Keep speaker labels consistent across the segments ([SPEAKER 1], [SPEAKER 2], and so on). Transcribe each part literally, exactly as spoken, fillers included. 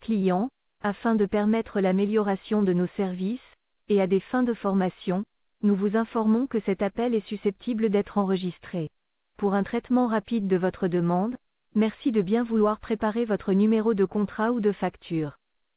[SPEAKER 1] client, afin de permettre l'amélioration de nos services, et à des fins de formation, nous vous informons que cet appel est susceptible d'être enregistré. Pour un traitement rapide de votre demande, merci de bien vouloir préparer votre numéro de contrat ou de facture.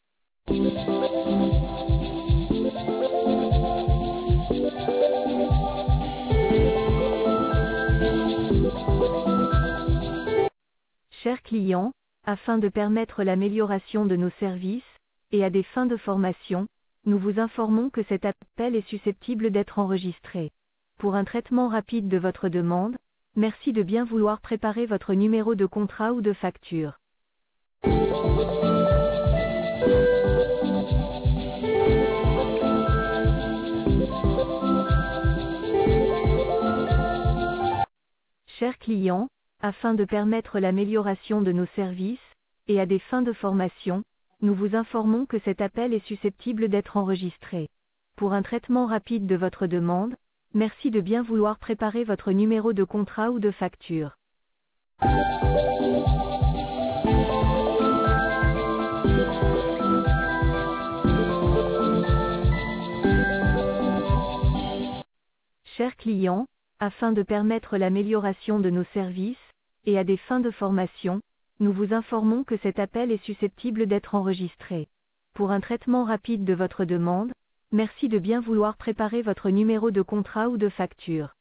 [SPEAKER 1] Chers clients, afin de permettre l'amélioration de nos services, et à des fins de formation, nous vous informons que cet appel est susceptible d'être enregistré. Pour un traitement rapide de votre demande, merci de bien vouloir préparer votre numéro de contrat ou de facture. Chers clients, afin de permettre l'amélioration de nos services, et à des fins de formation, nous vous informons que cet appel est susceptible d'être enregistré. Pour un traitement rapide de votre demande, merci de bien vouloir préparer votre numéro de contrat ou de facture. Chers clients, afin de permettre l'amélioration de nos services, et à des fins de formation, nous vous informons que cet appel est susceptible d'être enregistré. Pour un traitement rapide de votre demande, merci de bien vouloir préparer votre numéro de contrat ou de facture.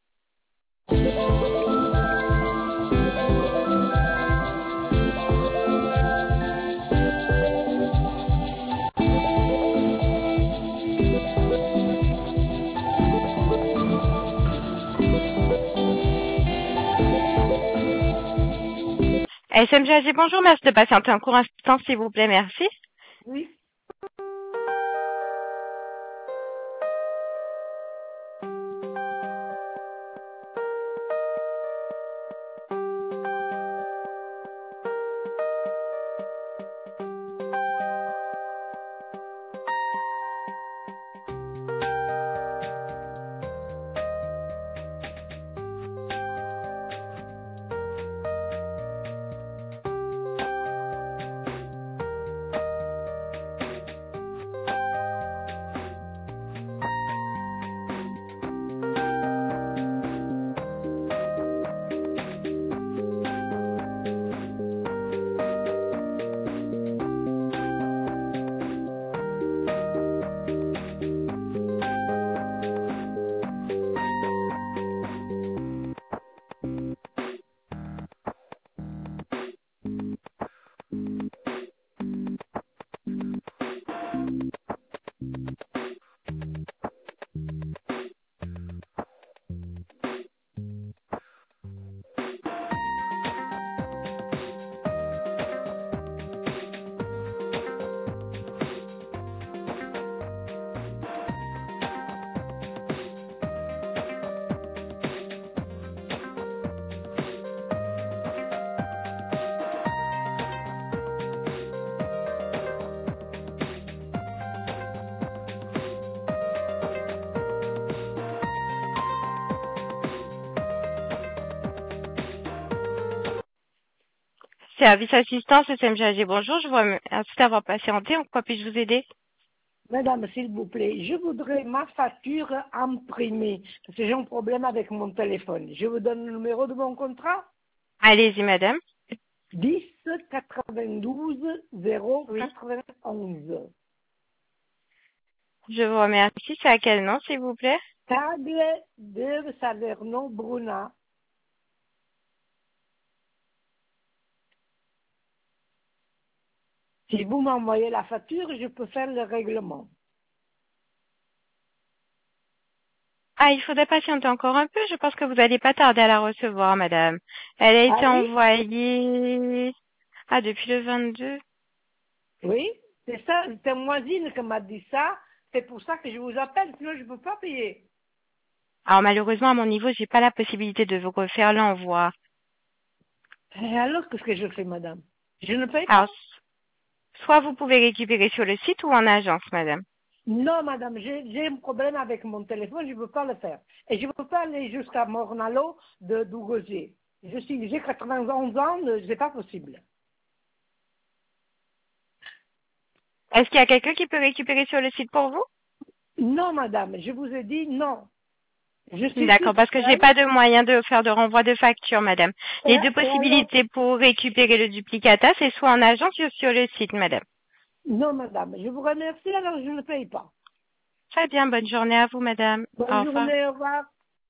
[SPEAKER 2] S M G A G, bonjour, merci de patienter un court instant, s'il vous plaît, merci.
[SPEAKER 3] Oui.
[SPEAKER 2] Service assistance S M G A G, bonjour, je vous remercie d'avoir patienté, en quoi puis-je vous aider?
[SPEAKER 3] Madame, s'il vous plaît, je voudrais ma facture imprimée, parce que j'ai un problème avec mon téléphone. Je vous donne le numéro de mon contrat.
[SPEAKER 2] Allez-y, madame.
[SPEAKER 3] dix quatre-vingt-douze zéro
[SPEAKER 2] Oui.
[SPEAKER 3] quatre-vingt-onze.
[SPEAKER 2] Je vous remercie, c'est à quel nom, s'il vous plaît?
[SPEAKER 3] Tagle de Salerno Bruna. Si vous m'envoyez la facture, je peux faire le règlement.
[SPEAKER 2] Ah, il faudrait patienter encore un peu, je pense que vous n'allez pas tarder à la recevoir, madame. Elle a été
[SPEAKER 3] Ah oui?
[SPEAKER 2] envoyée... Ah, depuis le vingt-deux.
[SPEAKER 3] Oui, c'est ça, c'est une voisine qui m'a dit ça. C'est pour ça que je vous appelle, sinon je ne peux pas payer.
[SPEAKER 2] Alors, malheureusement, à mon niveau, j'ai pas la possibilité de vous refaire l'envoi.
[SPEAKER 3] Et alors, qu'est-ce que je fais, madame? Je ne paye pas.
[SPEAKER 2] Alors, soit vous pouvez récupérer sur le site ou en agence, madame.
[SPEAKER 3] Non, madame, j'ai j'ai un problème avec mon téléphone, je ne peux pas le faire. Et je ne peux pas aller jusqu'à Mornalo de Dougosier. Je suis, j'ai quatre-vingt-onze ans, c'est pas possible.
[SPEAKER 2] Est-ce qu'il y a quelqu'un qui peut récupérer sur le site pour vous?
[SPEAKER 3] Non, madame, je vous ai dit non. Je suis
[SPEAKER 2] D'accord,
[SPEAKER 3] toute
[SPEAKER 2] parce que j'ai
[SPEAKER 3] seule.
[SPEAKER 2] pas de moyen de faire de renvoi de facture, madame. Les
[SPEAKER 3] Et-
[SPEAKER 2] deux
[SPEAKER 3] et alors-
[SPEAKER 2] possibilités pour récupérer le duplicata, c'est soit en agence ou sur le site, madame.
[SPEAKER 3] Non, madame, je vous remercie, alors je ne paye pas.
[SPEAKER 2] Très bien, bonne journée à vous, madame. Au
[SPEAKER 3] Bonne
[SPEAKER 2] revoir.
[SPEAKER 3] journée, au revoir.